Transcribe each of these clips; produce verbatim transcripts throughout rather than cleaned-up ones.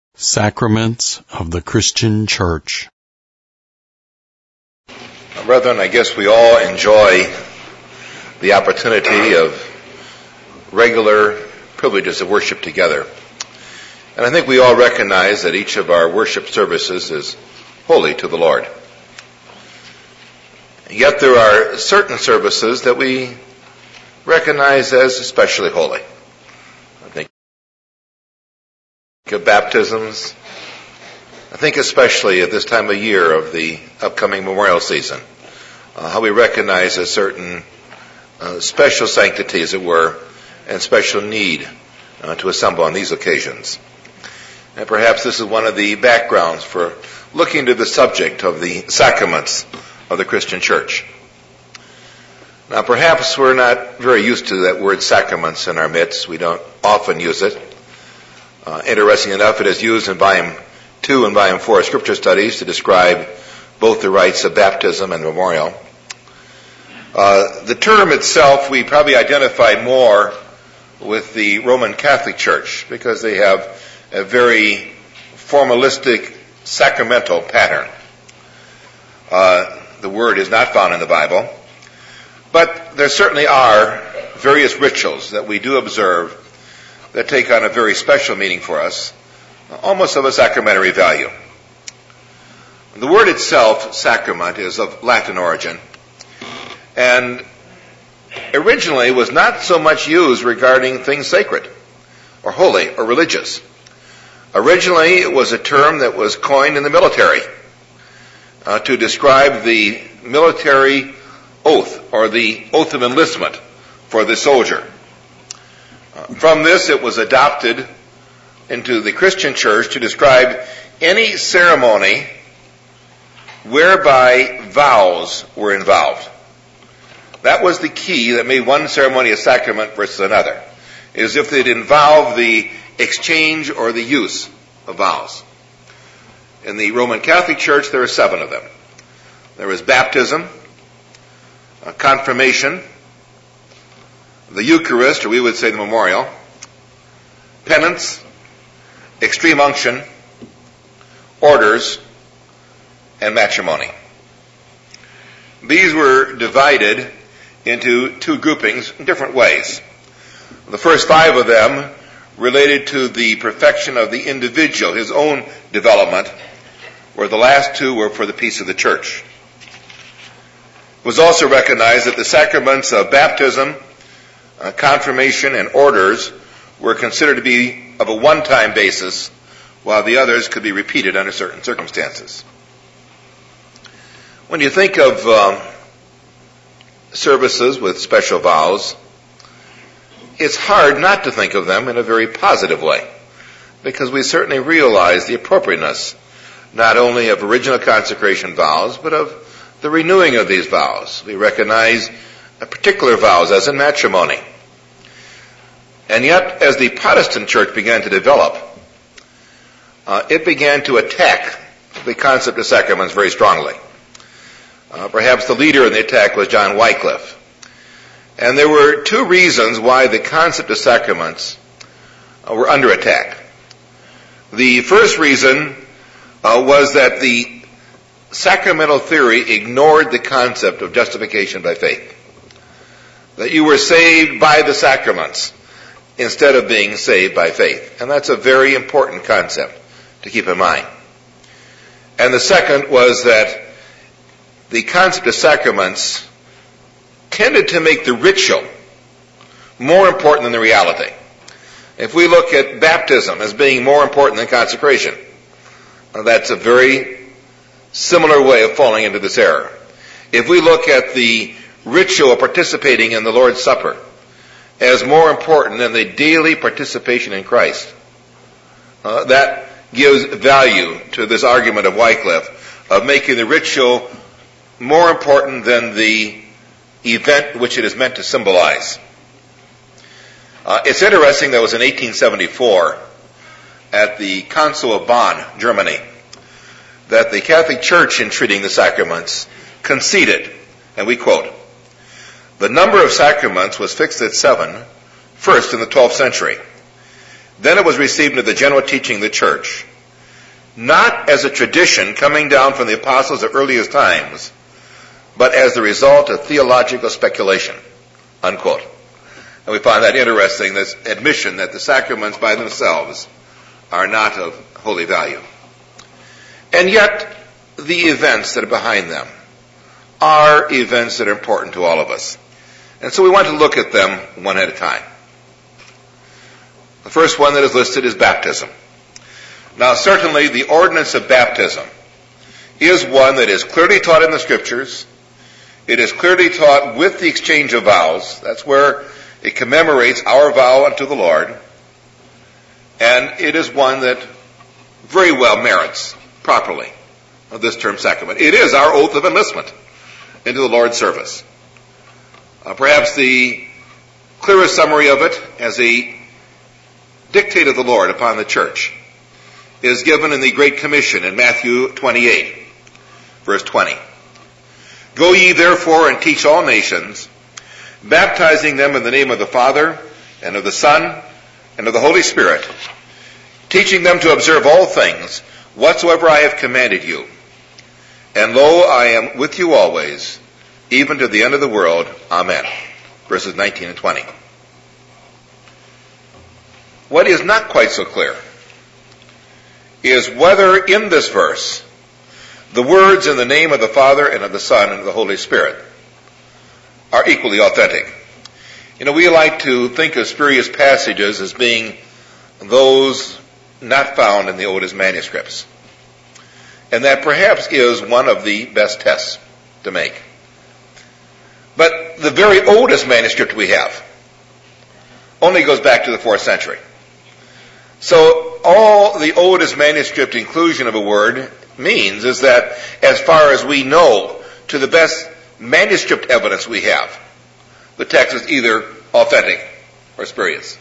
Sacraments of the Christian Church. Brethren, I guess we all enjoy the opportunity of regular privileges of worship together. And I think we all recognize that each of our worship services is holy to the Lord. Yet there are certain services that we recognize as especially holy. I think of baptisms. I think especially at this time of year of the upcoming memorial season, uh, how we recognize a certain uh, special sanctity, as it were, and special need uh, to assemble on these occasions. And perhaps this is one of the backgrounds for looking to the subject of the sacraments of the Christian Church. Now, perhaps we're not very used to that word sacraments in our midst. We don't often use it. Uh, interesting enough, it is used in volume two and volume four of Scripture Studies to describe both the rites of baptism and memorial. Uh, the term itself we probably identify more with the Roman Catholic Church because they have a very formalistic sacramental pattern. Uh, the word is not found in the Bible, but there certainly are various rituals that we do observe that take on a very special meaning for us, almost of a sacramentary value. The word itself, sacrament, is of Latin origin, and originally was not so much used regarding things sacred, or holy, or religious. Originally, it was a term that was coined in the military uh, to describe the military oath, or the oath of enlistment for the soldier. Uh, from this, it was adopted into the Christian Church to describe any ceremony whereby vows were involved. That was the key that made one ceremony a sacrament versus another, is if it involved the exchange or the use of vows. In the Roman Catholic Church, there are seven of them. There is baptism, uh, confirmation, the Eucharist, or we would say the memorial, penance, extreme unction, orders, and matrimony. These were divided into two groupings in different ways. The first five of them related to the perfection of the individual, his own development, where the last two were for the peace of the church. It was also recognized that the sacraments of baptism, uh, confirmation, and orders were considered to be of a one-time basis, while the others could be repeated under certain circumstances. When you think of um, services with special vows, it's hard not to think of them in a very positive way, because we certainly realize the appropriateness not only of original consecration vows, but of the renewing of these vows. We recognize particular vows, as in matrimony. And yet, as the Protestant church began to develop, uh, it began to attack the concept of sacraments very strongly. Uh, perhaps the leader in the attack was John Wycliffe. And there were two reasons why the concept of sacraments uh, were under attack. The first reason uh, was that the sacramental theory ignored the concept of justification by faith. That you were saved by the sacraments instead of being saved by faith. And that's a very important concept to keep in mind. And the second was that the concept of sacraments tended to make the ritual more important than the reality. If we look at baptism as being more important than consecration, that's a very similar way of falling into this error. If we look at the ritual of participating in the Lord's Supper as more important than the daily participation in Christ, uh, that gives value to this argument of Wycliffe of making the ritual more important than the event which it is meant to symbolize. Uh, it's interesting that it was in eighteen seventy-four at the Council of Bonn, Germany, that the Catholic Church, in treating the sacraments, conceded, and we quote, "The number of sacraments was fixed at seven, first in the twelfth century. Then it was received into the general teaching of the Church not as a tradition coming down from the apostles of earliest times, but as the result of theological speculation, unquote. And we find that interesting, this admission that the sacraments by themselves are not of holy value. And yet, the events that are behind them are events that are important to all of us. And so we want to look at them one at a time. The first one that is listed is baptism. Now, certainly the ordinance of baptism is one that is clearly taught in the Scriptures. It is clearly taught with the exchange of vows. That's where it commemorates our vow unto the Lord. And it is one that very well merits properly of this term sacrament. It is our oath of enlistment into the Lord's service. Uh, perhaps the clearest summary of it as a dictate of the Lord upon the church is given in the Great Commission in Matthew twenty-eight, verse twenty. Go ye therefore and teach all nations, baptizing them in the name of the Father, and of the Son, and of the Holy Spirit, teaching them to observe all things whatsoever I have commanded you. And lo, I am with you always, even to the end of the world. Amen. Verses nineteen and twenty. What is not quite so clear is whether in this verse the words in the name of the Father and of the Son and of the Holy Spirit are equally authentic. You know, we like to think of spurious passages as being those not found in the oldest manuscripts. And that perhaps is one of the best tests to make. But the very oldest manuscript we have only goes back to the fourth century. So all the oldest manuscript inclusion of a word means is that as far as we know, to the best manuscript evidence we have, the text is either authentic or spurious.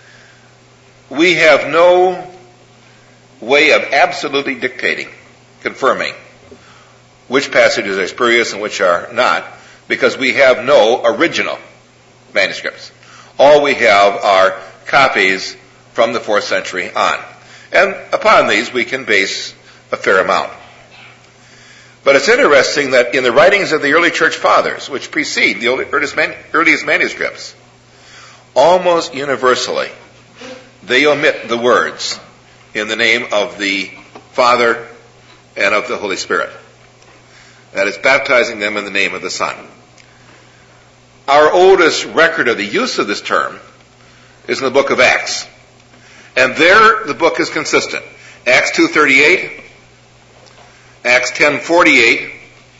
We have no way of absolutely dictating, confirming which passages are spurious and which are not, because we have no original manuscripts. All we have are copies from the fourth century on. And upon these we can base a fair amount. But it's interesting that in the writings of the early church fathers, which precede the earliest manuscripts, almost universally they omit the words in the name of the Father and of the Holy Spirit. That is, baptizing them in the name of the Son. Our oldest record of the use of this term is in the book of Acts. And there the book is consistent. Acts two thirty-eight, Acts ten forty-eight,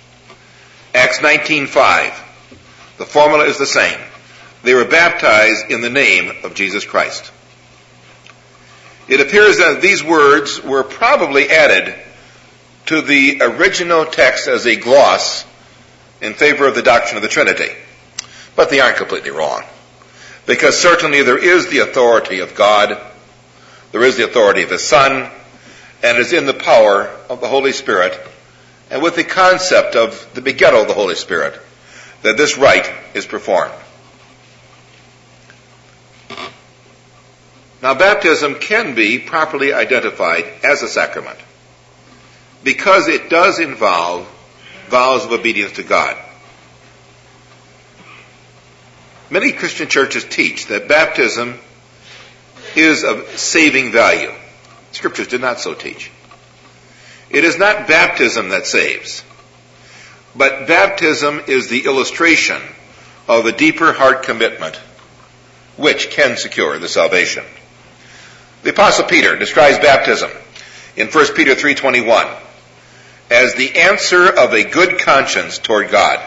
Acts nineteen five. The formula is the same. They were baptized in the name of Jesus Christ. It appears that these words were probably added to the original text as a gloss in favor of the doctrine of the Trinity. But they aren't completely wrong. Because certainly there is the authority of God, there is the authority of the Son, and it is in the power of the Holy Spirit, and with the concept of the begettal of the Holy Spirit, that this rite is performed. Now, baptism can be properly identified as a sacrament because it does involve vows of obedience to God. Many Christian churches teach that baptism is of saving value. Scriptures do not so teach. It is not baptism that saves, but baptism is the illustration of a deeper heart commitment which can secure the salvation. The Apostle Peter describes baptism in First Peter three twenty-one as the answer of a good conscience toward God.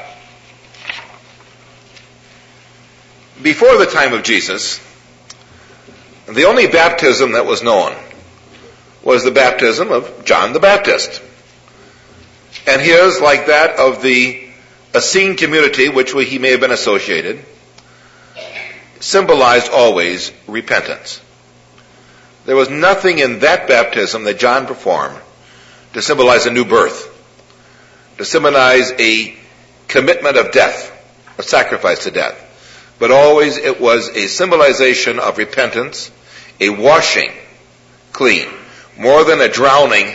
Before the time of Jesus, the only baptism that was known was the baptism of John the Baptist. And his, like that of the Essene community which he may have been associated, symbolized always repentance. There was nothing in that baptism that John performed to symbolize a new birth, to symbolize a commitment of death, a sacrifice to death. But always it was a symbolization of repentance, a washing clean, more than a drowning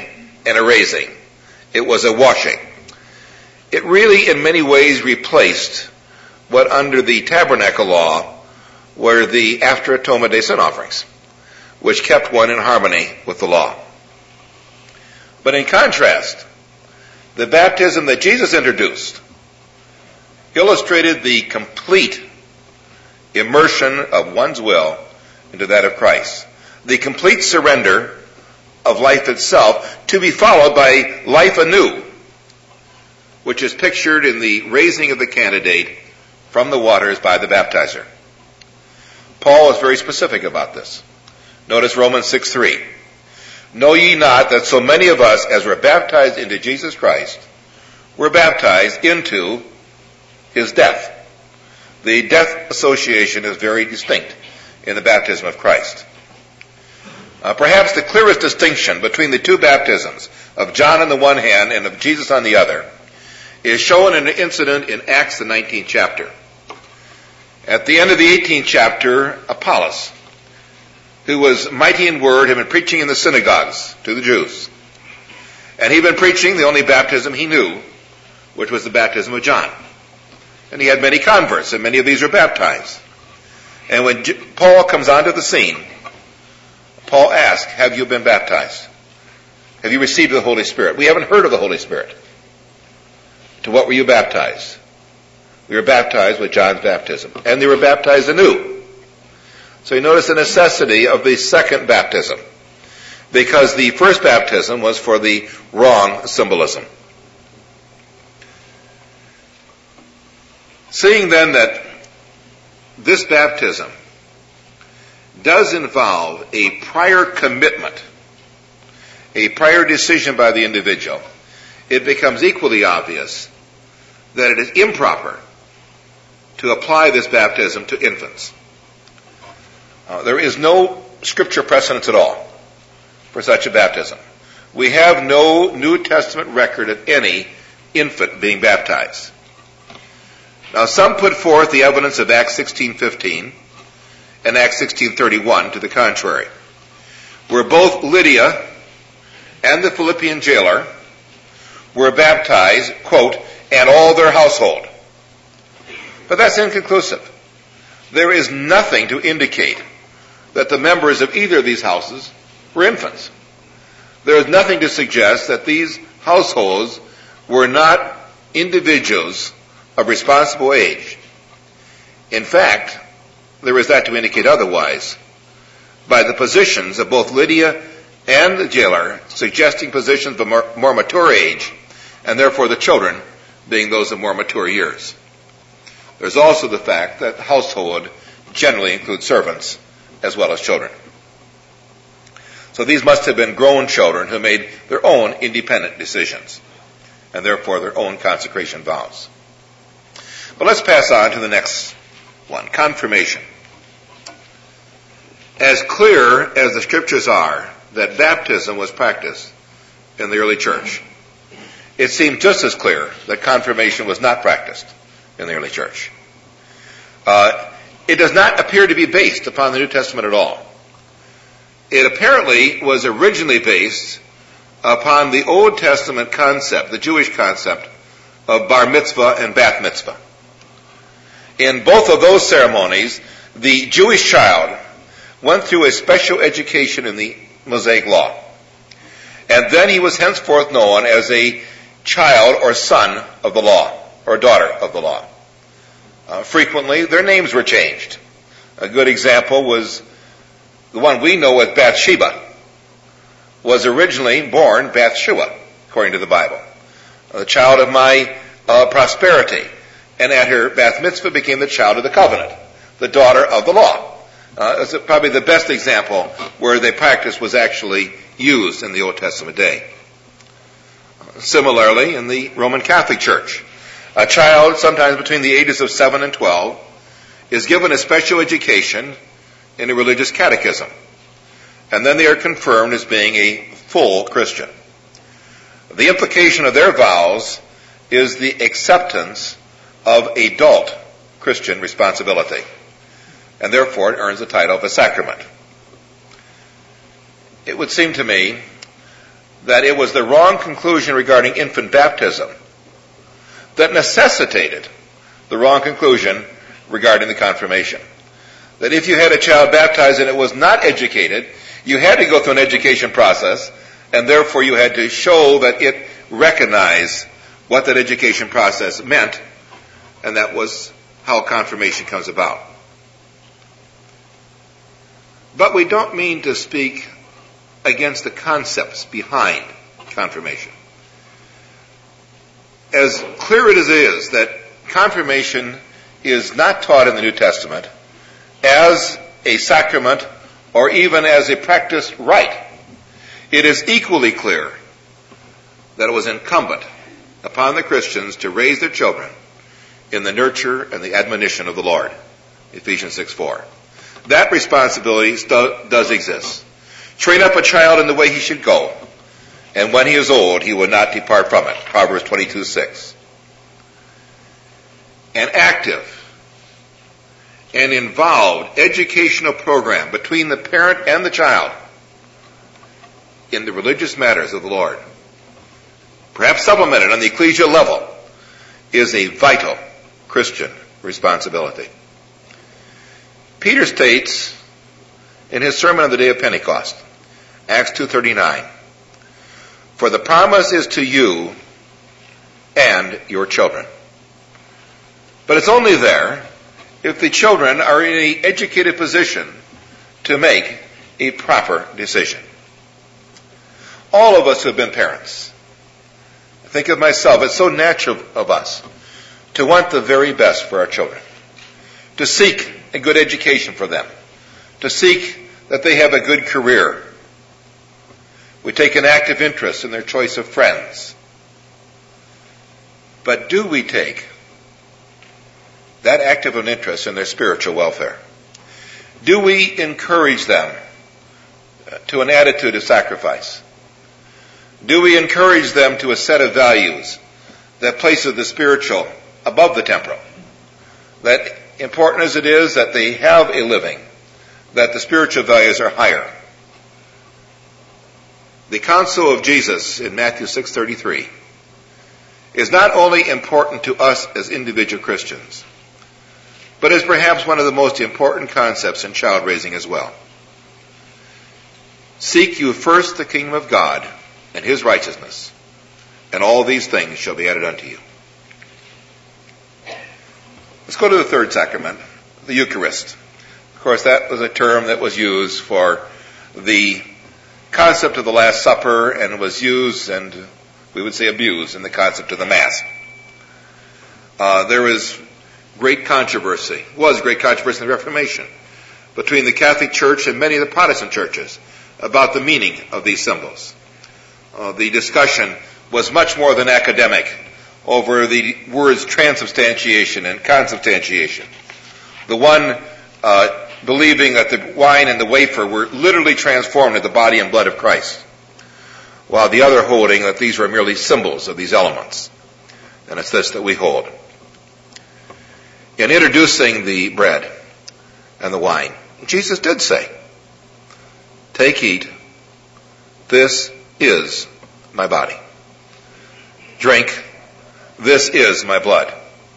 and a raising. It was a washing. It really, in many ways, replaced what under the tabernacle law were the after atonement day sin offerings, which kept one in harmony with the law. But in contrast, the baptism that Jesus introduced illustrated the complete immersion of one's will into that of Christ, the complete surrender of life itself to be followed by life anew, which is pictured in the raising of the candidate from the waters by the baptizer. Paul is very specific about this. Notice Romans six three. Know ye not that so many of us as were baptized into Jesus Christ were baptized into his death? The death association is very distinct in the baptism of Christ. Uh, perhaps the clearest distinction between the two baptisms, of John on the one hand and of Jesus on the other, is shown in an incident in Acts the nineteenth chapter. At the end of the eighteenth chapter, Apollos, who was mighty in word, had been preaching in the synagogues to the Jews. And he'd been preaching the only baptism he knew, which was the baptism of John. And he had many converts, and many of these were baptized. And when J- Paul comes onto the scene, Paul asks, have you been baptized? Have you received the Holy Spirit? We haven't heard of the Holy Spirit. To what were you baptized? We were baptized with John's baptism. And they were baptized anew. So you notice the necessity of the second baptism, because the first baptism was for the wrong symbolism. Seeing then that this baptism does involve a prior commitment, a prior decision by the individual, it becomes equally obvious that it is improper to apply this baptism to infants. Uh, there is no scripture precedence at all for such a baptism. We have no New Testament record of any infant being baptized. Now, some put forth the evidence of Acts sixteen fifteen and Acts sixteen thirty-one to the contrary, where both Lydia and the Philippian jailer were baptized, quote, and all their household. But that's inconclusive. There is nothing to indicate that the members of either of these houses were infants. There is nothing to suggest that these households were not individuals of responsible age. In fact, there is that to indicate otherwise by the positions of both Lydia and the jailer, suggesting positions of more, more mature age, and therefore the children being those of more mature years. There's also the fact that the household generally includes servants as well as children. So these must have been grown children who made their own independent decisions, and therefore their own consecration vows. But let's pass on to the next one, confirmation. As clear as the scriptures are that baptism was practiced in the early church, it seems just as clear that confirmation was not practiced in the early church. Uh, it does not appear to be based upon the New Testament at all. It apparently was originally based upon the Old Testament concept, the Jewish concept of bar mitzvah and bat mitzvah. In both of those ceremonies, the Jewish child went through a special education in the Mosaic law. And then he was henceforth known as a child or son of the law, or daughter of the law. Uh, frequently, their names were changed. A good example was the one we know as Bathsheba, was originally born Bathshua, according to the Bible. The child of my uh, prosperity. And at her Bath mitzvah became the child of the covenant, the daughter of the law. Uh, it's probably the best example where the practice was actually used in the Old Testament day. Similarly, in the Roman Catholic Church, a child, sometimes between the ages of seven and twelve, is given a special education in a religious catechism. And then they are confirmed as being a full Christian. The implication of their vows is the acceptance of adult Christian responsibility. And therefore it earns the title of a sacrament. It would seem to me that it was the wrong conclusion regarding infant baptism that necessitated the wrong conclusion regarding the confirmation. That if you had a child baptized and it was not educated, you had to go through an education process, and therefore you had to show that it recognized what that education process meant, and that was how confirmation comes about. But we don't mean to speak against the concepts behind confirmation. As clear it is that confirmation is not taught in the New Testament as a sacrament or even as a practiced rite, it is equally clear that it was incumbent upon the Christians to raise their children in the nurture and the admonition of the Lord. Ephesians six four. That responsibility st- does exist. Train up a child in the way he should go, and when he is old, he will not depart from it. Proverbs twenty-two six. An active and involved educational program between the parent and the child in the religious matters of the Lord, perhaps supplemented on the ecclesial level, is a vital Christian responsibility. Peter states in his sermon on the day of Pentecost, Acts two thirty-nine, "For the promise is to you and your children." But it's only there if the children are in an educated position to make a proper decision. All of us who have been parents, I think of myself, it's so natural of us to want the very best for our children, to seek a good education for them, to seek that they have a good career. We take an active interest in their choice of friends. But do we take that active an interest in their spiritual welfare? Do we encourage them to an attitude of sacrifice? Do we encourage them to a set of values that places the spiritual above the temporal? That important as it is that they have a living, that the spiritual values are higher. The counsel of Jesus in Matthew six thirty-three is not only important to us as individual Christians, but is perhaps one of the most important concepts in child raising as well. Seek you first the kingdom of God and his righteousness, and all these things shall be added unto you. Let's go to the third sacrament, the Eucharist. Of course, that was a term that was used for the concept of the Last Supper, and was used, and we would say abused, in the concept of the Mass. Uh, there was great controversy, was great controversy in the Reformation, between the Catholic Church and many of the Protestant churches about the meaning of these symbols. Uh, the discussion was much more than academic over the words transubstantiation and consubstantiation. The one uh, believing that the wine and the wafer were literally transformed into the body and blood of Christ, while the other holding that these were merely symbols of these elements. And it's this that we hold. In introducing the bread and the wine, Jesus did say, "Take, eat, this is my body. Drink, this is my blood."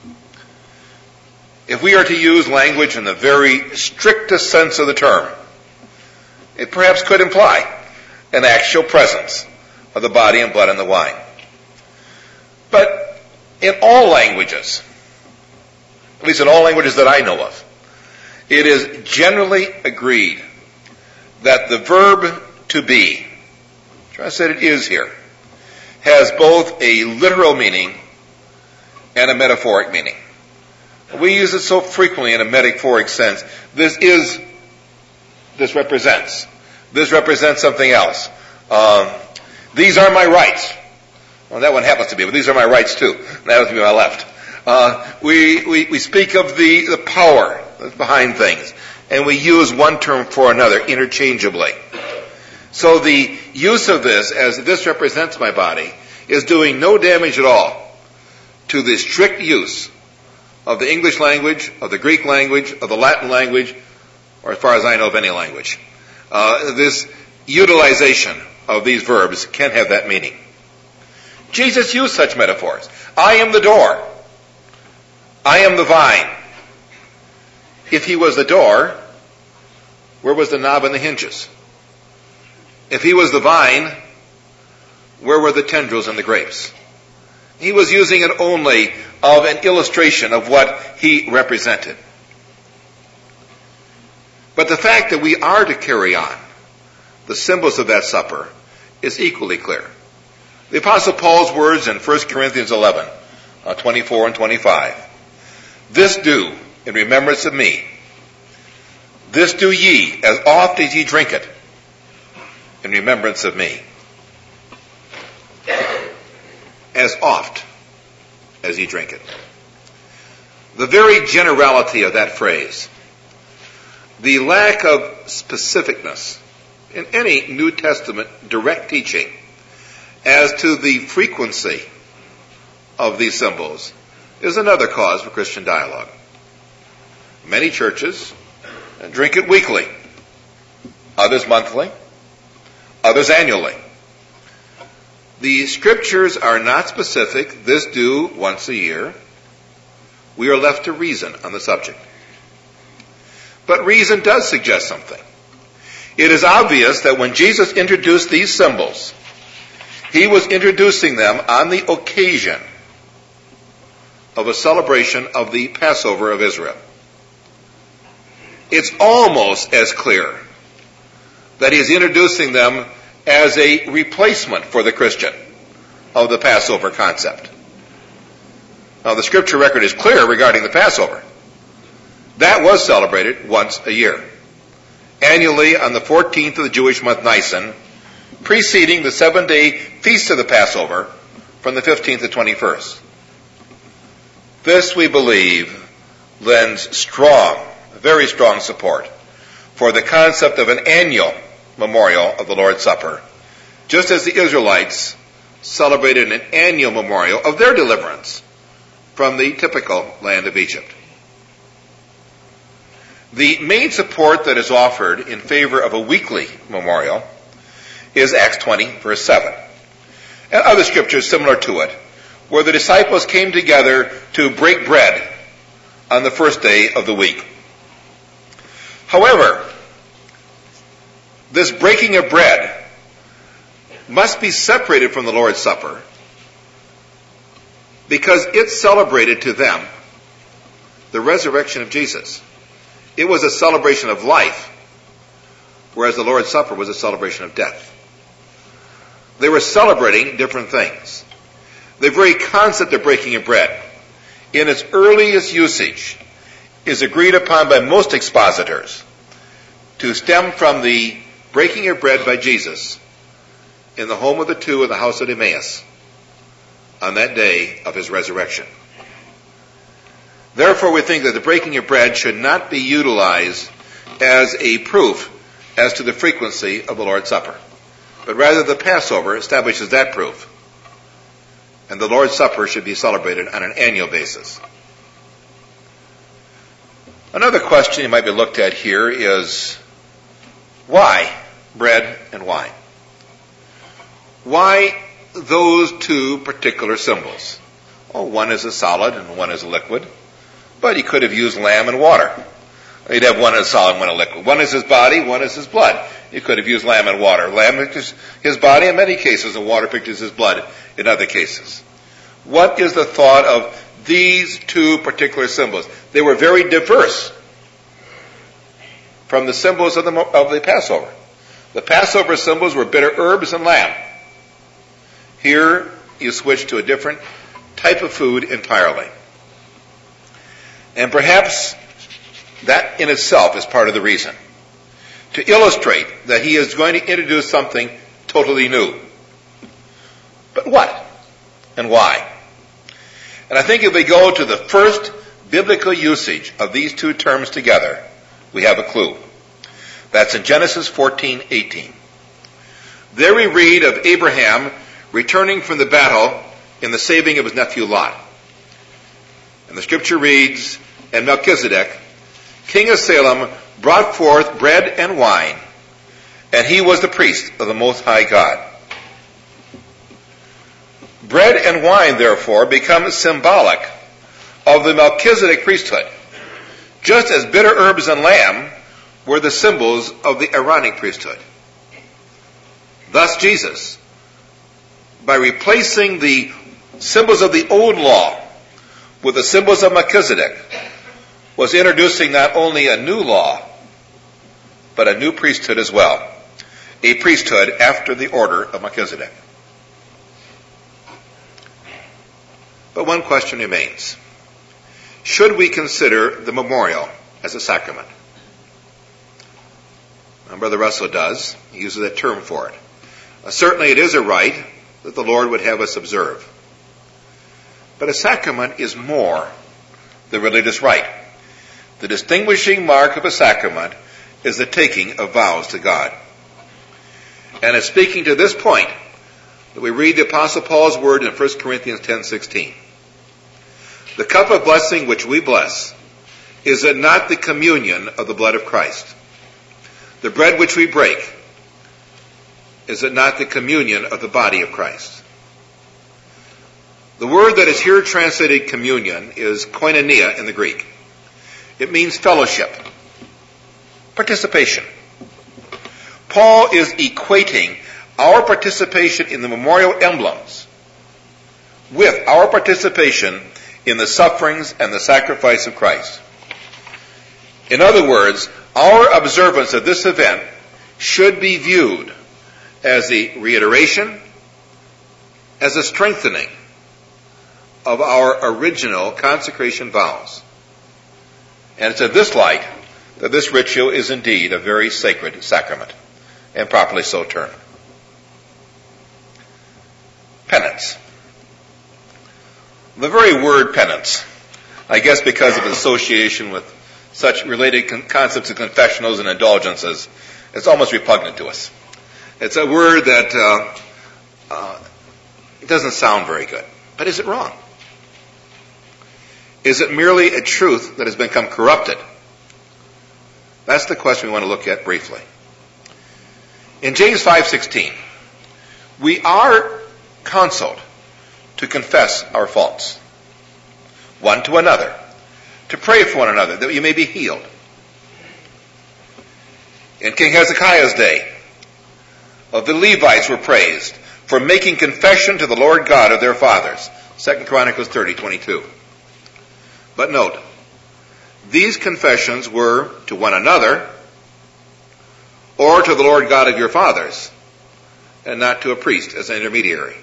If we are to use language in the very strictest sense of the term, it perhaps could imply an actual presence of the body and blood in the wine. But in all languages, at least in all languages that I know of, it is generally agreed that the verb to be, I said it is here, has both a literal meaning and a metaphoric meaning. We use it so frequently in a metaphoric sense. This is, this represents. This represents something else. Um, these are my rights. Well, that one happens to be, but these are my rights too. That happens to be my left. Uh, we, we, we speak of the, the power that's behind things, and we use one term for another interchangeably. So the use of this as this represents my body is doing no damage at all to the strict use of the English language, of the Greek language, of the Latin language, or as far as I know of any language. Uh, this utilization of these verbs can have that meaning. Jesus used such metaphors. I am the door. I am the vine. If he was the door, where was the knob and the hinges? If he was the vine, where were the tendrils and the grapes? He was using it only of an illustration of what he represented. But the fact that we are to carry on the symbols of that supper is equally clear. The Apostle Paul's words in First Corinthians eleven, uh, twenty-four and twenty-five. This do in remembrance of me. This do ye as oft as ye drink it in remembrance of me. As oft as ye drink it. The very generality of that phrase, the lack of specificness in any New Testament direct teaching as to the frequency of these symbols, is another cause for Christian dialogue. Many churches drink it weekly, others monthly, others annually. The scriptures are not specific. This do once a year. We are left to reason on the subject. But reason does suggest something. It is obvious that when Jesus introduced these symbols, he was introducing them on the occasion of a celebration of the Passover of Israel. It's almost as clear that he is introducing them as a replacement for the Christian of the Passover concept. Now, the scripture record is clear regarding the Passover. That was celebrated once a year, annually on the fourteenth of the Jewish month Nisan, preceding the seven-day feast of the Passover from the fifteenth to twenty-first. This, we believe, lends strong, very strong support for the concept of an annual memorial of the Lord's Supper, just as the Israelites celebrated an annual memorial of their deliverance from the typical land of Egypt. The main support that is offered in favor of a weekly memorial is Acts twenty, verse seven, and other scriptures similar to it, where the disciples came together to break bread on the first day of the week. However, this breaking of bread must be separated from the Lord's Supper because it celebrated to them the resurrection of Jesus. It was a celebration of life, whereas the Lord's Supper was a celebration of death. They were celebrating different things. The very concept of breaking of bread, in its earliest usage, is agreed upon by most expositors to stem from the breaking of bread by Jesus in the home of the two in the house of Emmaus on that day of his resurrection. Therefore, we think that the breaking of bread should not be utilized as a proof as to the frequency of the Lord's Supper, but rather the Passover establishes that proof, and the Lord's Supper should be celebrated on an annual basis. Another question that might be looked at here is, why bread and wine? Why those two particular symbols? Oh, one is a solid and one is a liquid, but he could have used lamb and water. He'd have one as solid and one as liquid. One is his body, one is his blood. He could have used lamb and water. Lamb pictures his body in many cases, and water pictures his blood in other cases. What is the thought of these two particular symbols? They were very diverse from the symbols of the, of the Passover. The Passover symbols were bitter herbs and lamb. Here you switch to a different type of food entirely. And perhaps that in itself is part of the reason, to illustrate that he is going to introduce something totally new. But what and why? And I think if we go to the first biblical usage of these two terms together, we have a clue. That's in Genesis fourteen eighteen. There we read of Abraham returning from the battle in the saving of his nephew Lot. And the scripture reads, and Melchizedek, king of Salem, brought forth bread and wine, and he was the priest of the Most High God. Bread and wine, therefore, become symbolic of the Melchizedek priesthood, just as bitter herbs and lamb were the symbols of the Aaronic priesthood. Thus Jesus, by replacing the symbols of the old law with the symbols of Melchizedek, was introducing not only a new law, but a new priesthood as well, a priesthood after the order of Melchizedek. But one question remains. Should we consider the memorial as a sacrament? My Brother Russell does. He uses that term for it. Uh, certainly it is a rite that the Lord would have us observe. But a sacrament is more than religious rite. The distinguishing mark of a sacrament is the taking of vows to God. And it's speaking to this point that we read the Apostle Paul's word in First Corinthians ten sixteen. The cup of blessing which we bless, is it not the communion of the blood of Christ? The bread which we break, is it not the communion of the body of Christ? The word that is here translated communion is koinonia in the Greek. It means fellowship, participation. Paul is equating our participation in the memorial emblems with our participation in the sufferings and the sacrifice of Christ. In other words, our observance of this event should be viewed as a reiteration, as a strengthening of our original consecration vows. And it's in this light that this ritual is indeed a very sacred sacrament, and properly so termed. Penance. The very word penance, I guess because of its association with such related con- concepts of confessionals and indulgences, it's almost repugnant to us. It's a word that uh, uh, it doesn't sound very good. But is it wrong? Is it merely a truth that has become corrupted? That's the question we want to look at briefly. In James five sixteen, we are counseled to confess our faults one to another, to pray for one another that you may be healed. In King Hezekiah's day, of the Levites were praised for making confession to the Lord God of their fathers. Second Chronicles thirty twenty-two. But note, these confessions were to one another or to the Lord God of your fathers, and not to a priest as an intermediary.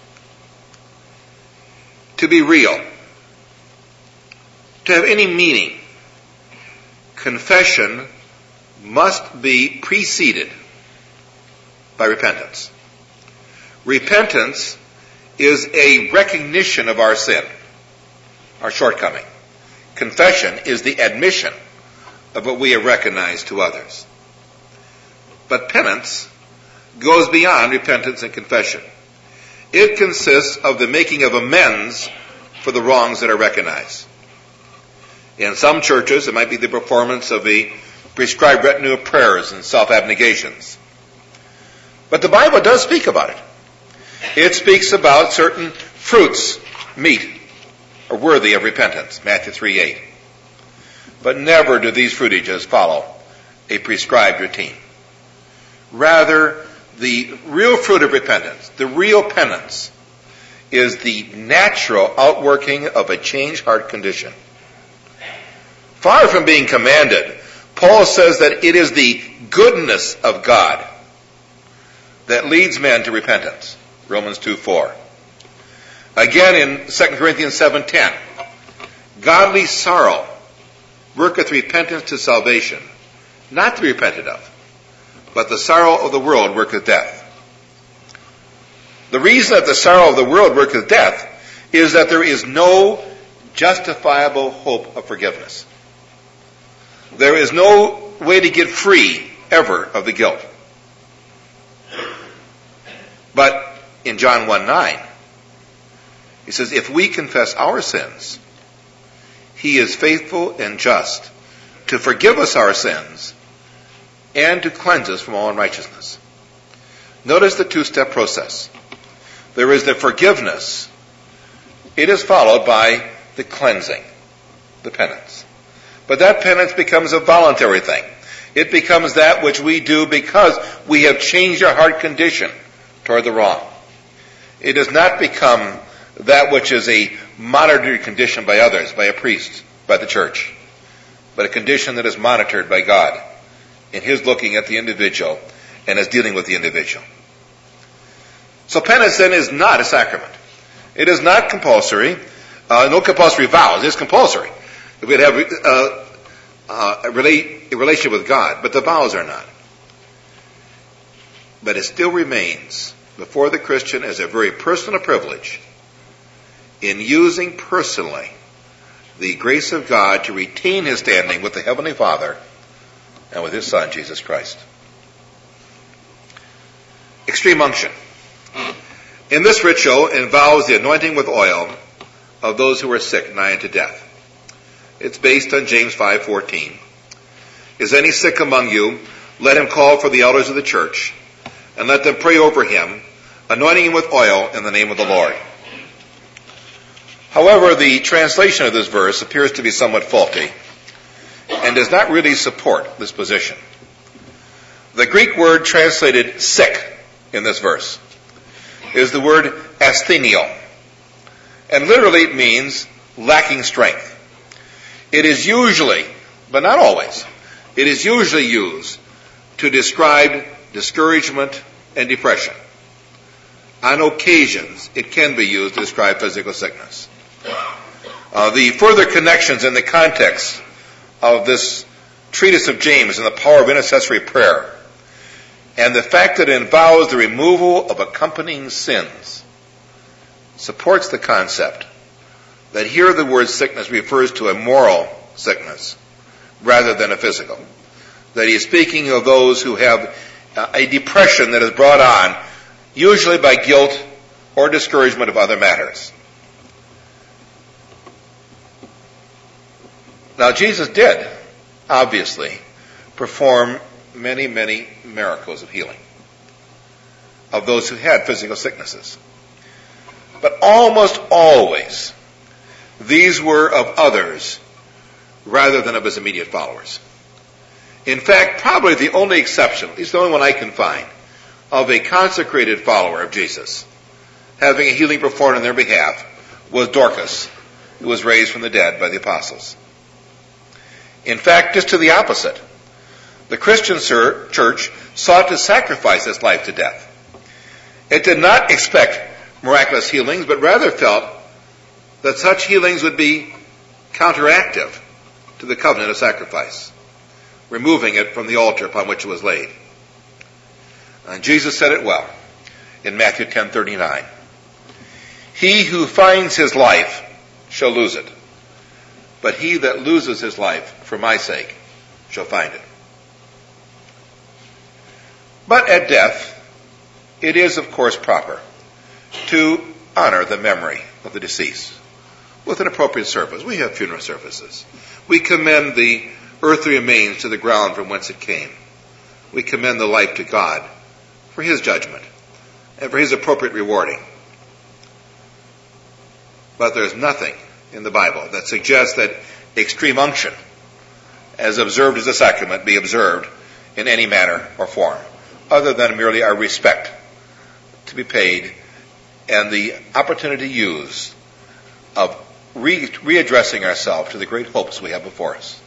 To be real, to have any meaning, confession must be preceded by repentance. Repentance is a recognition of our sin, our shortcoming. Confession is the admission of what we have recognized to others. But penance goes beyond repentance and confession. It consists of the making of amends for the wrongs that are recognized. In some churches, it might be the performance of a prescribed retinue of prayers and self-abnegations. But the Bible does speak about it. It speaks about certain fruits, meat, are worthy of repentance, Matthew three eight. But never do these fruitages follow a prescribed routine. Rather, the real fruit of repentance, the real penance, is the natural outworking of a changed heart condition. Far from being commanded, Paul says that it is the goodness of God that leads men to repentance, Romans two four. Again in Second Corinthians seven ten, godly sorrow worketh repentance to salvation, not to be repented of, but the sorrow of the world worketh death. The reason that the sorrow of the world worketh death is that there is no justifiable hope of forgiveness. There is no way to get free ever of the guilt. But in John one nine, he says, if we confess our sins, he is faithful and just to forgive us our sins and to cleanse us from all unrighteousness. Notice the two-step process. There is the forgiveness. It is followed by the cleansing, the penance. But that penance becomes a voluntary thing. It becomes that which we do because we have changed our heart condition toward the wrong. It does not become that which is a monitored condition by others, by a priest, by the church, but a condition that is monitored by God in His looking at the individual and His dealing with the individual. So penance then is not a sacrament. It is not compulsory. Uh, no compulsory vows. It's compulsory. If we'd have uh, uh, a, relate, a relationship with God, but the vows are not. But it still remains before the Christian as a very personal privilege in using personally the grace of God to retain his standing with the Heavenly Father and with His Son, Jesus Christ. Extreme unction. In this ritual involves the anointing with oil of those who are sick, nigh unto death. It's based on James five fourteen. Is any sick among you? Let him call for the elders of the church, and let them pray over him, anointing him with oil in the name of the Lord. However, the translation of this verse appears to be somewhat faulty and does not really support this position. The Greek word translated sick in this verse is the word asthenio, and literally it means lacking strength. It is usually, but not always, it is usually used to describe discouragement and depression. On occasions, it can be used to describe physical sickness. Uh, the further connections in the context of this treatise of James and the power of intercessory prayer, and the fact that it involves the removal of accompanying sins, supports the concept that here the word sickness refers to a moral sickness rather than a physical. That he is speaking of those who have a depression that is brought on usually by guilt or discouragement of other matters. Now, Jesus did, obviously, perform many, many miracles of healing of those who had physical sicknesses. But almost always, these were of others rather than of his immediate followers. In fact, probably the only exception, at least the only one I can find, of a consecrated follower of Jesus having a healing performed on their behalf was Dorcas, who was raised from the dead by the apostles. In fact, just to the opposite. The Christian church sought to sacrifice its life to death. It did not expect miraculous healings, but rather felt that such healings would be counteractive to the covenant of sacrifice, removing it from the altar upon which it was laid. And Jesus said it well in Matthew ten thirty-nine. He who finds his life shall lose it, but he that loses his life for my sake shall find it. But at death, it is of course proper to honor the memory of the deceased with an appropriate service. We have funeral services. We commend the earthly remains to the ground from whence it came. We commend the life to God for His judgment and for His appropriate rewarding. But there's nothing in the Bible that suggests that extreme unction, as observed as a sacrament, be observed in any manner or form, other than merely our respect to be paid and the opportunity used of re- readdressing ourselves to the great hopes we have before us.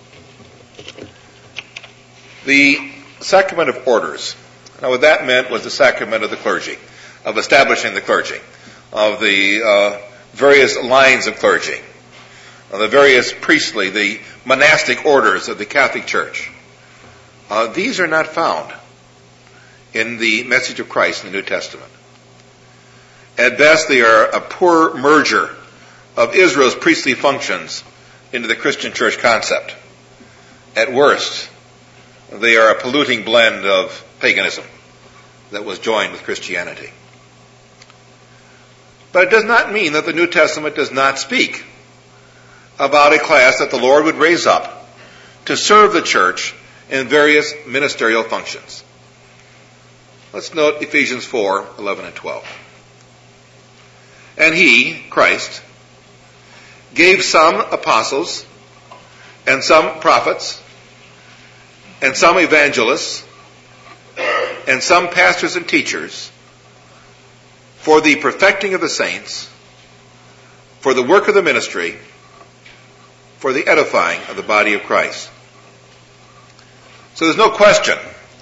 The sacrament of orders. Now, what that meant was the sacrament of the clergy, of establishing the clergy, of the uh, various lines of clergy, of the various priestly, the monastic orders of the Catholic Church. Uh, these are not found in the message of Christ in the New Testament. At best, they are a poor merger of Israel's priestly functions into the Christian church concept. At worst, they are a polluting blend of paganism that was joined with Christianity. But it does not mean that the New Testament does not speak about a class that the Lord would raise up to serve the church in various ministerial functions. Let's note Ephesians four, eleven and twelve. And he, Christ, gave some apostles, and some prophets, and some evangelists, and some pastors and teachers, for the perfecting of the saints, for the work of the ministry, for the edifying of the body of Christ. So there's no question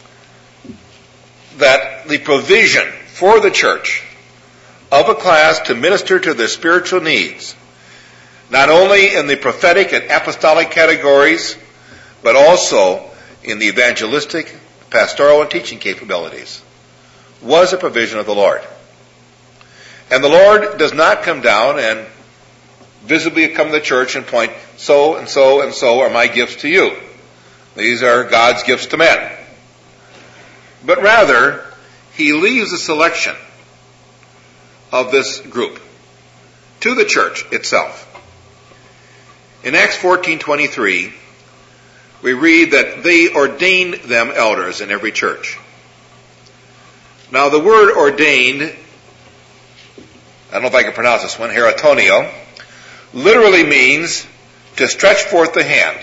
that the provision for the church of a class to minister to their spiritual needs, not only in the prophetic and apostolic categories, but also in the evangelistic, pastoral, and teaching capabilities, was a provision of the Lord. And the Lord does not come down and visibly come to the church and point, so and so and so are my gifts to you. These are God's gifts to men. But rather, he leaves a selection of this group to the church itself. In Acts fourteen twenty-three, we read that they ordained them elders in every church. Now the word ordained, I don't know if I can pronounce this one, heratonio, literally means to stretch forth the hand.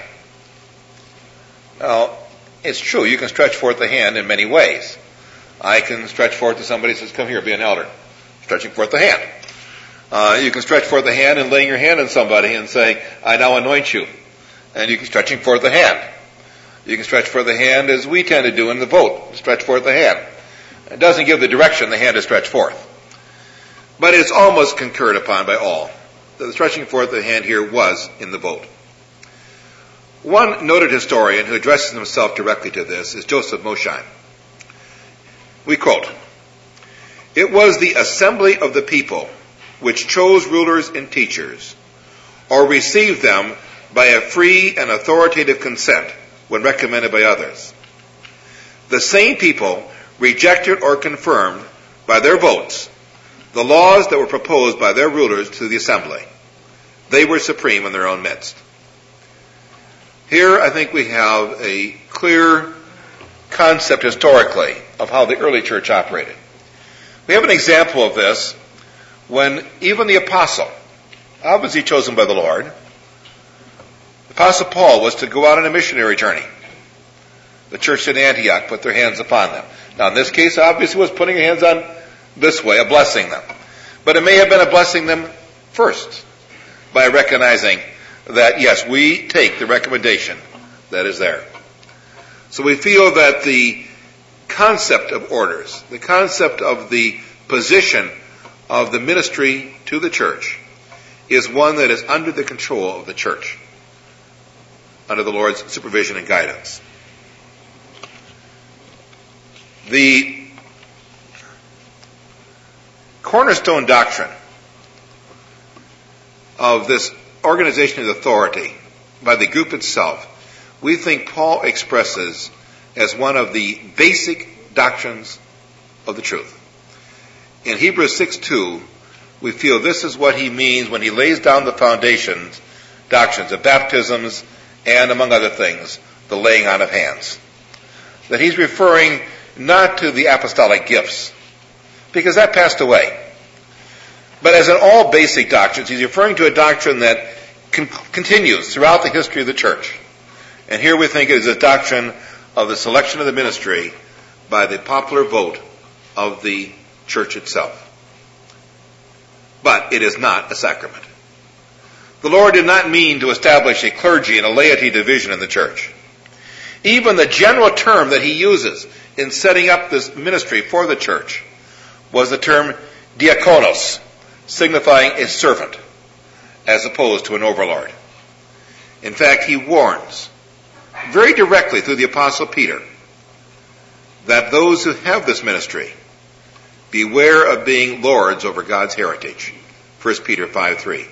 Now, it's true, you can stretch forth the hand in many ways. I can stretch forth to somebody who says, come here, be an elder. Stretching forth the hand. Uh, you can stretch forth the hand and laying your hand on somebody and say, I now anoint you. And you can stretching forth the hand. You can stretch forth the hand as we tend to do in the vote. Stretch forth the hand. It doesn't give the direction the hand is stretched forth. But it's almost concurred upon by all. The stretching forth the hand here was in the vote. One noted historian who addresses himself directly to this is Joseph Mosheim. We quote, "It was the assembly of the people which chose rulers and teachers, or received them by a free and authoritative consent when recommended by others. The same people rejected or confirmed by their votes the laws that were proposed by their rulers to the assembly. They were supreme in their own midst." Here I think we have a clear concept historically of how the early church operated. We have an example of this when even the apostle, obviously chosen by the Lord, the apostle Paul was to go out on a missionary journey. The church in Antioch put their hands upon them. Now in this case, obviously was putting hands on this way, a blessing them. But it may have been a blessing them first by recognizing that, yes, we take the recommendation that is there. So we feel that the concept of orders, the concept of the position of the ministry to the church is one that is under the control of the church, under the Lord's supervision and guidance. The cornerstone doctrine of this organization of authority by the group itself, we think Paul expresses as one of the basic doctrines of the truth. In Hebrews six two, we feel this is what he means when he lays down the foundations, doctrines of baptisms, and among other things, the laying on of hands. That he's referring not to the apostolic gifts, because that passed away. But as in all basic doctrines, he's referring to a doctrine that con- continues throughout the history of the church. And here we think it is a doctrine of the selection of the ministry by the popular vote of the church itself. But it is not a sacrament. The Lord did not mean to establish a clergy and a laity division in the church. Even the general term that he uses in setting up this ministry for the church was the term diakonos, signifying a servant, as opposed to an overlord. In fact, he warns very directly through the Apostle Peter that those who have this ministry beware of being lords over God's heritage. First Peter five three.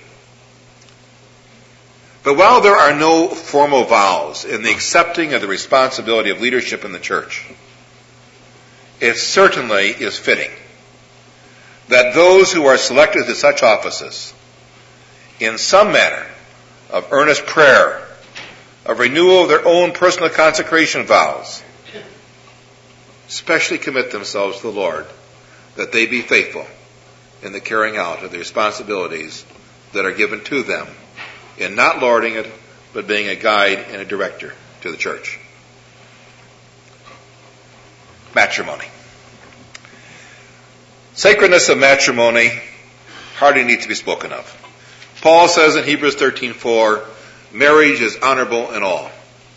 But while there are no formal vows in the accepting of the responsibility of leadership in the church, it certainly is fitting that those who are selected to such offices, in some manner of earnest prayer, of renewal of their own personal consecration vows, especially commit themselves to the Lord, that they be faithful in the carrying out of the responsibilities that are given to them, in not lording it, but being a guide and a director to the church. Matrimony. Sacredness of matrimony hardly needs to be spoken of. Paul says in Hebrews thirteen four, marriage is honorable in all.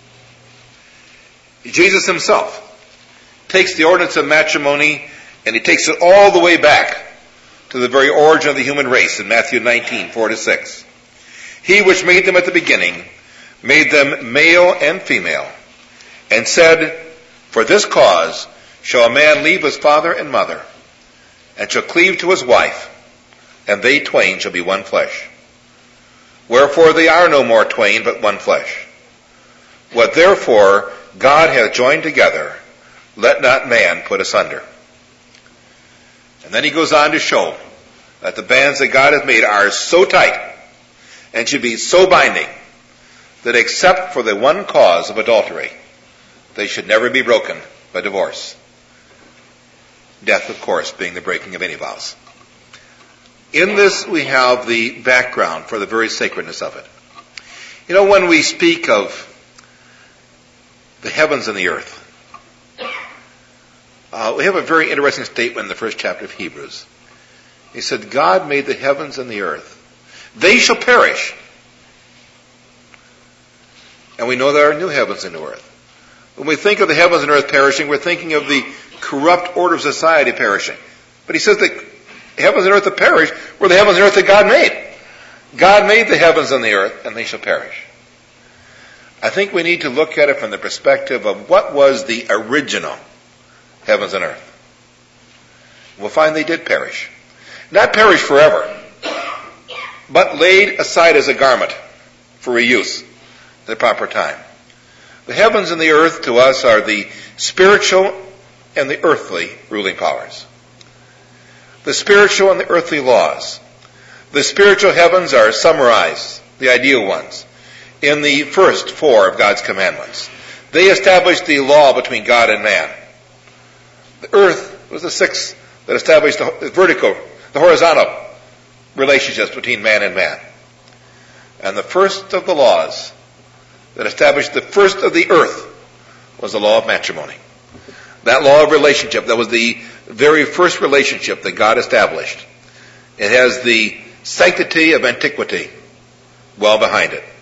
Jesus himself takes the ordinance of matrimony and he takes it all the way back to the very origin of the human race in Matthew nineteen four to six. He which made them at the beginning made them male and female, and said, for this cause shall a man leave his father and mother, and shall cleave to his wife, and they twain shall be one flesh. Wherefore they are no more twain, but one flesh. What therefore God hath joined together, let not man put asunder. And then he goes on to show that the bands that God hath made are so tight and should be so binding that except for the one cause of adultery, they should never be broken by divorce. Death, of course, being the breaking of any vows. In this we have the background for the very sacredness of it. You know, when we speak of the heavens and the earth, uh, we have a very interesting statement in the first chapter of Hebrews. He said, God made the heavens and the earth. They shall perish. And we know there are new heavens and new earth. When we think of the heavens and earth perishing, we're thinking of the corrupt order of society perishing. But he says that heavens and earth that perish were the heavens and earth that God made. God made the heavens and the earth, and they shall perish. I think we need to look at it from the perspective of what was the original heavens and earth. We'll find they did perish. Not perish forever, but laid aside as a garment for reuse at the proper time. The heavens and the earth to us are the spiritual and the earthly ruling powers. The spiritual and the earthly laws. The spiritual heavens are summarized, the ideal ones, in the first four of God's commandments. They established the law between God and man. The earth was the sixth that established the vertical, the horizontal relationships between man and man. And the first of the laws that established the first of the earth was the law of matrimony. That law of relationship, that was the very first relationship that God established. It has the sanctity of antiquity well behind it.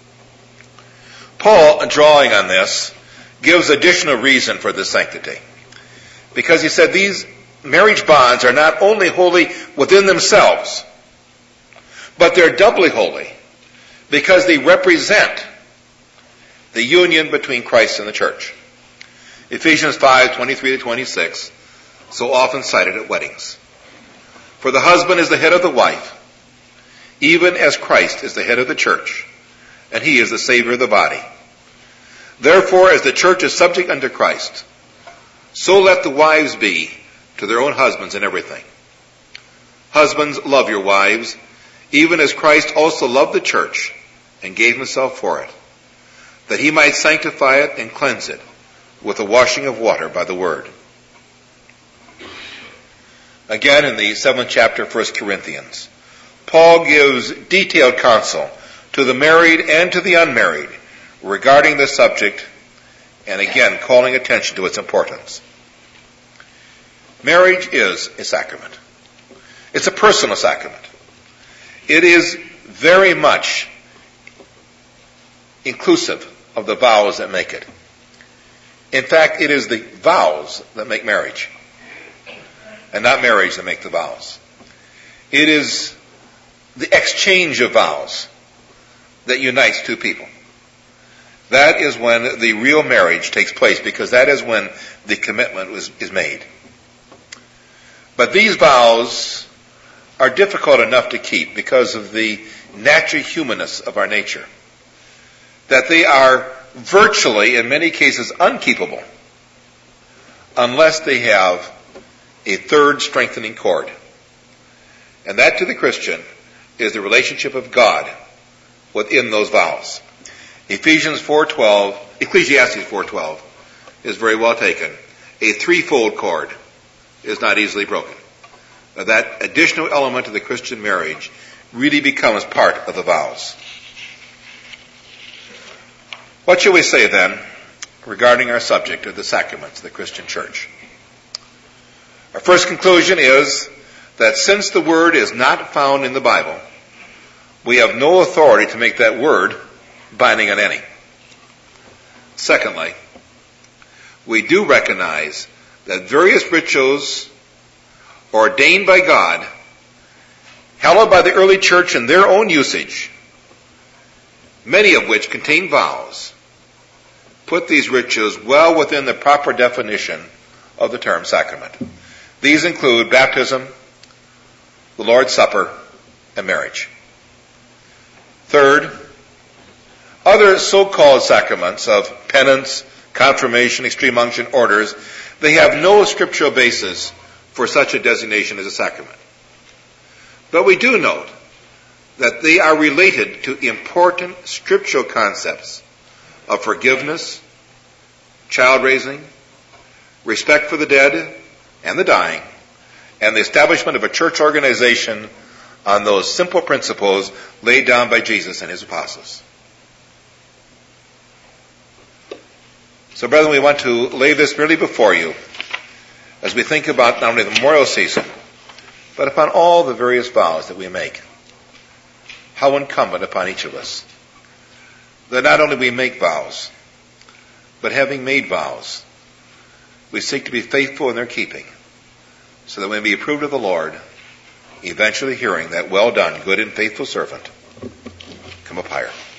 Paul, drawing on this, gives additional reason for this sanctity. Because he said these marriage bonds are not only holy within themselves, but they're doubly holy because they represent the union between Christ and the church. Ephesians five twenty-three to twenty-six, so often cited at weddings. For the husband is the head of the wife, even as Christ is the head of the church, and he is the Savior of the body. Therefore, as the church is subject unto Christ, so let the wives be to their own husbands in everything. Husbands, love your wives, even as Christ also loved the church and gave himself for it, that he might sanctify it and cleanse it with the washing of water by the word. Again, in the seventh chapter of First Corinthians, Paul gives detailed counsel to the married and to the unmarried regarding this subject, and again calling attention to its importance. Marriage is a sacrament. It's a personal sacrament. It is very much inclusive of the vows that make it. In fact, it is the vows that make marriage, and not marriage that make the vows. It is the exchange of vows that unites two people. That is when the real marriage takes place, because that is when the commitment was, is made. But these vows are difficult enough to keep because of the natural humanness of our nature, that they are virtually, in many cases, unkeepable unless they have a third strengthening cord. And that, to the Christian, is the relationship of God within those vows. Ephesians four twelve, Ecclesiastes four twelve is very well taken. A threefold cord is not easily broken. Now, that additional element of the Christian marriage really becomes part of the vows. What shall we say then regarding our subject of the sacraments of the Christian church? Our first conclusion is that since the word is not found in the Bible, we have no authority to make that word binding on any. Secondly, we do recognize that various rituals ordained by God, hallowed by the early church in their own usage, many of which contain vows, put these rituals well within the proper definition of the term sacrament. These include baptism, the Lord's Supper, and marriage. Third, other so-called sacraments of penance, confirmation, extreme unction, orders, they have no scriptural basis for such a designation as a sacrament. But we do note that they are related to important scriptural concepts of forgiveness, child raising, respect for the dead and the dying, and the establishment of a church organization on those simple principles laid down by Jesus and his apostles. So, brethren, we want to lay this merely before you as we think about not only the memorial season, but upon all the various vows that we make. How incumbent upon each of us that not only we make vows, but having made vows, we seek to be faithful in their keeping, so that we may be approved of the Lord, eventually hearing that, well done, good and faithful servant, come up higher.